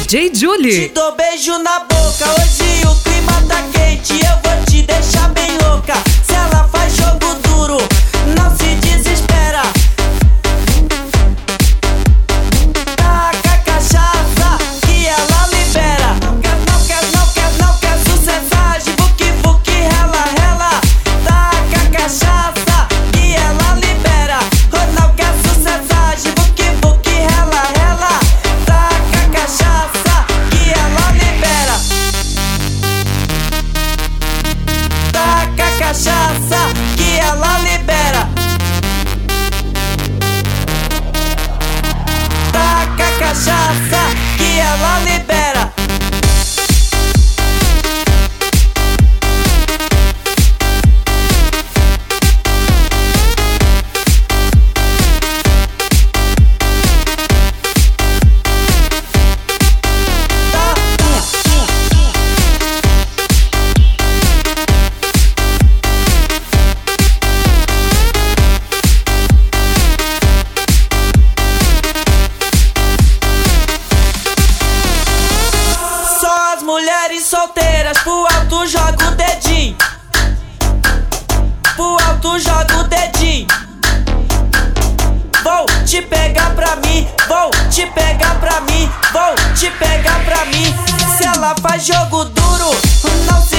DJ Julie. Te dou beijo na boca, hoje o clima tá quente, eu vou te deixar bem louca. Se ela faz jogo duro, não se desespera. Taca a cachaça que ela libera. Não quer sucessagem, vuki, rela, rela. Taca a cachaça que ela libera. Não quer sucessagem, vuki, rela, rela. Taca a cachaça que ela libera. Taca a cachaça que ela libera. Taca a cachaça que ela libera. Mulheres solteiras, pro alto joga o dedinho. Pro alto joga o dedinho. Vou te pegar pra mim, vou te pegar pra mim, vou te pegar pra mim. Se ela faz jogo duro, não se